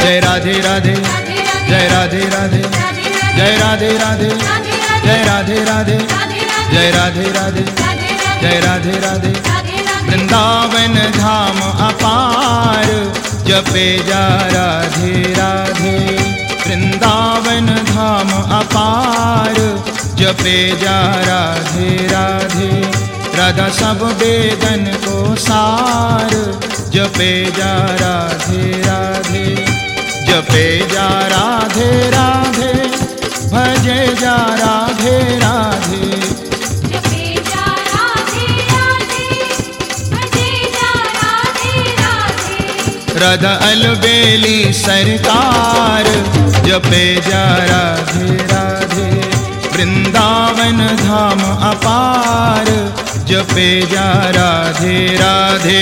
जय राधे राधे, जय राधे राधे, जय राधे राधे, जय राधे राधे, जय राधे राधे, जय राधे राधे। वृंदावन धाम अपार जपे जा राधे राधे। वृंदावन धाम अपार जपे जा राधे राधे। राधा सब वेदन को सार जपे जा राधे राधे। जपे जा राधे राधे, भजे जा राधे राधे। जपे जा राधे राधे, भजे जा राधे राधे। राधा अलबेली सरकार जपे जा राधे राधे। वृंदावन धाम अपार जपे जा राधे राधे।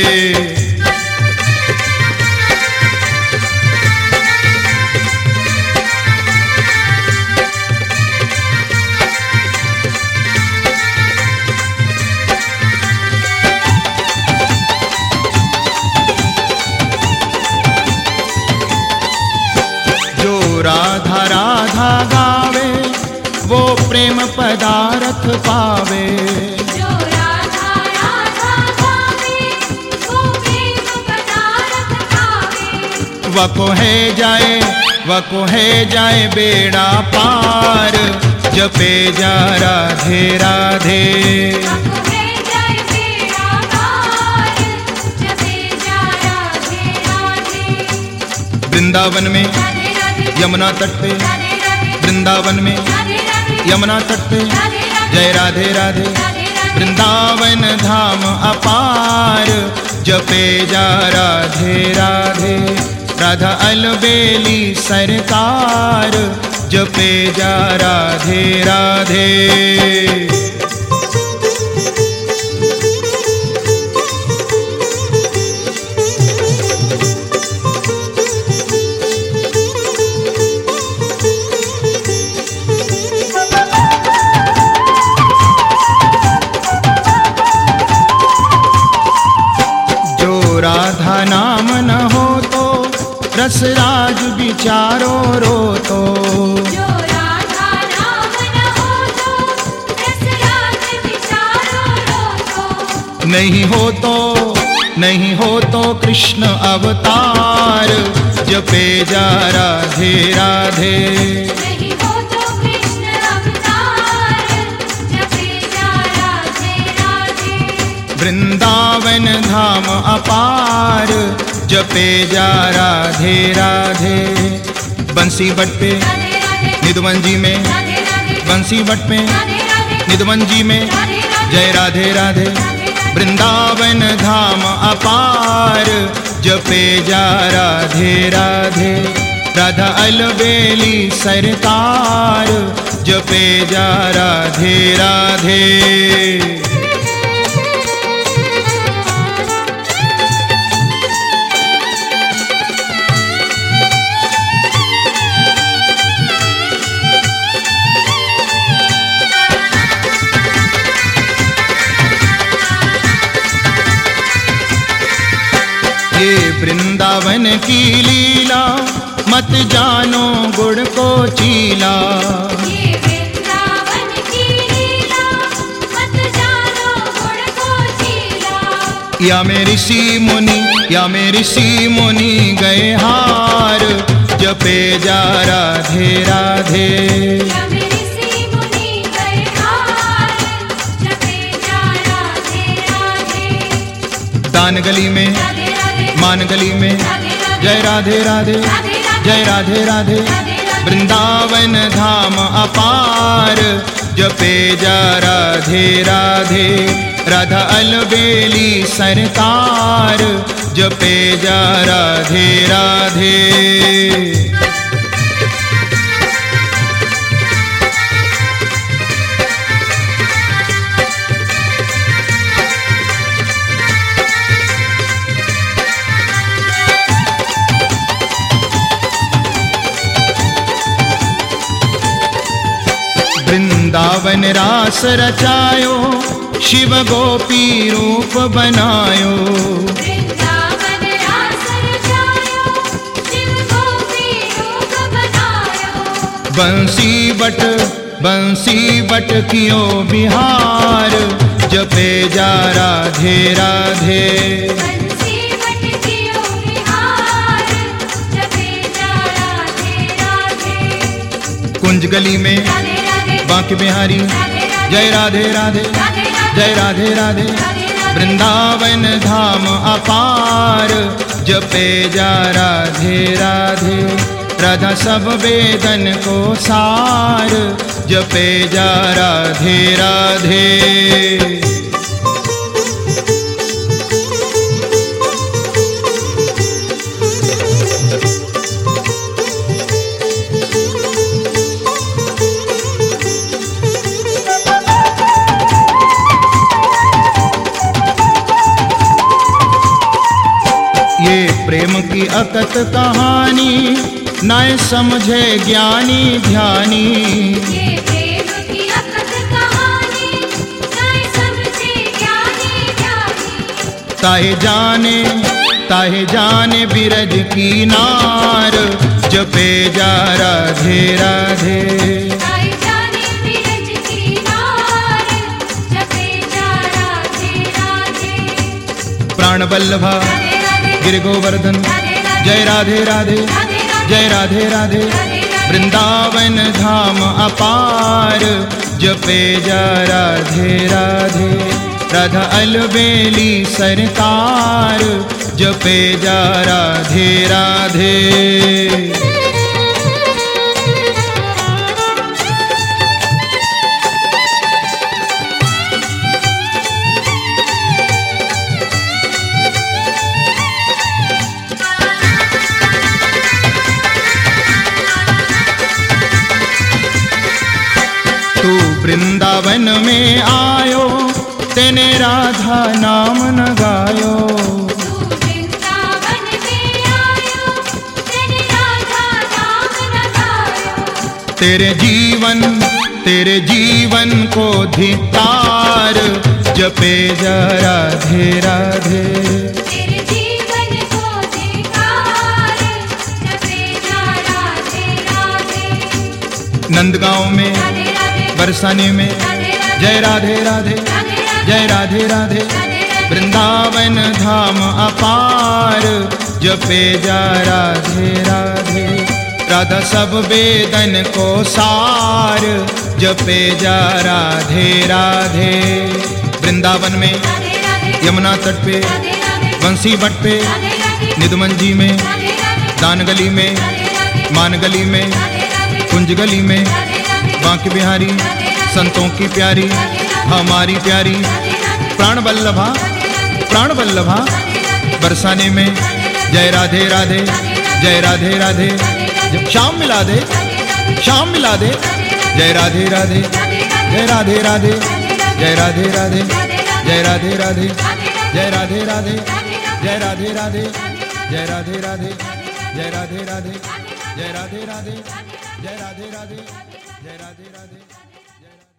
राधा राधा गावे वो प्रेम पदार्थ पावे। जो राधा राधा गावे वो प्रेम पदार्थ पावे। वको है जाए बेड़ा पार जपे जा राधे राधे। वको है जाए बेड़ा पार जपे जा राधे राधे। वृंदावन में यमुना तट पे, वृंदावन में यमुना तट पे, जय राधे राधे। वृंदावन धाम अपार जपे जा राधे राधे। राधा अलबेली सरकार जपे जा राधे राधे। राधा नाम न हो तो रसराज बिचारो रो तो। जो राधा नाम न हो तो रसराज बिचारो रो तो। नहीं हो तो कृष्ण अवतार जपे जा राधे राधे। नहीं हो तो कृष्ण अवतार जपे जा राधे राधे। वृंदावन धाम अपार जपे जा राधे राधे। बंसी बट पे निधवन जी में, बंसी बट पे निधवन जी में, जय राधे राधे। वृंदावन धाम अपार जपे जा राधे राधे। राधा अलबेली सरकार जपे जा राधे राधे। ये वृंदावन की लीला मत जानो गुड़ को चीला। ये वृंदावन की लीला मत जानो गुड़ को चीला। या में ऋषि मुनि गए हार जपे जा राधे राधे। या में ऋषि मुनि गए हार जपे जा राधे राधे। दान गली में मान गली में, जय राधे राधे, जय राधे राधे। वृंदावन धाम अपार जपे जा राधे राधे। राधा अलबेली सरकार जपे जा राधे राधे। वृंदावन रास रचायो शिव गोपी रूप बनायो। वृंदावन रास रचायो शिव बंसी बट कियो बिहार, जपे जा राधे राधे। बंसी बट कियो बिहार, जपे जा राधे राधे। कुंज गली में राधे राधे बांके बिहारी, राधे राधे जय राधे राधे राधे जय राधे राधे। राधे वृंदावन धाम अपार, जपे जा राधे राधे। राधा सब वेदन को सार, जपे जा राधे राधे। ये प्रेम की अकत कहानी, नाय समझे ज्ञानी ध्यानी। ये प्रेम की अकथ कहानी, नाय समझे ज्ञानी ध्यानी। ताहे जाने बिरज की नार, जपे जा राधे राधे। ताई जाने बिरज की नार, जपे जा राधे राधे। प्राण वल्लभा राधे राधे गिर गोवर्धन, राधे राधे जय राधे राधे राधे राधे जय राधे राधे। राधे राधे। वृंदावन धाम अपार, जपे जा राधे राधे। राधा अलबेली सरकार, जपे जा राधे राधे। तू वृंदावन में आयो, तेने राधा नाम न गायो। तू वृंदावन में आयो, तेने राधा नाम न गायो। तेरे जीवन को धिक्कार, जपे जा राधे राधे। तेरे जीवन को धिक्कार, जपे जा राधे राधे। नंदगांव में राधे राधे बरसाने में, राधे राधे जय राधे राधे राधे राधे जय राधे राधे। राधे राधे। वृंदावन धाम अपार, जपे जा राधे राधे। राधा सब वेदन को सार, जपे जा राधे राधे। वृंदावन में राधे राधे यमुना तट पे, राधे राधे बंसी बट पे, राधे राधे निदमंजी में, राधे राधे दान गली में, राधे राधे मान गली में, राधे राधे कुंज गली में, राधे राधे बांके बिहारी, संतों की प्यारी, हमारी प्यारी। प्राण वल्लभा प्राण वल्लभा, बरसाने में, जय राधे राधे जय राधे राधे। जब शाम मिला दे, शाम मिला दे, जय राधे राधे जय राधे राधे जय राधे राधे जय राधे राधे जय राधे राधे जय राधे राधे जय राधे राधे जय राधे राधे जय राधे राधे जय राधे राधे जय राधे राधे जय राधे।